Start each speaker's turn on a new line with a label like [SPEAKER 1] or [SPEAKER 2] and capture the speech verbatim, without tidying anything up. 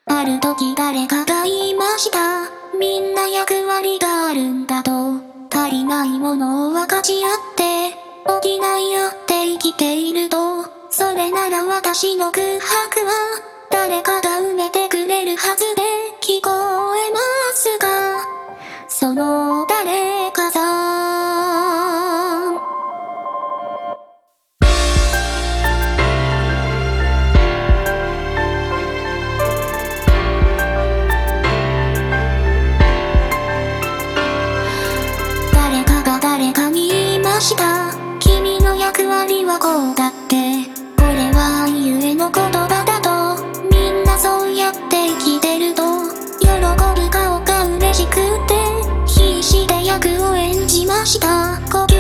[SPEAKER 1] ある時誰かが言いました。みんな役割があるんだと。足りないものを分かち合って補い合って生きていると。それなら私の空白は誰かが埋めてくれるはずで聞こえますが、その誰かさん。誰かが誰かに言いました。君の役割はこうだって。これは愛ゆえの言葉だと。みんなそうやって生きてると喜ぶ顔が嬉しくて必死で役を演じました。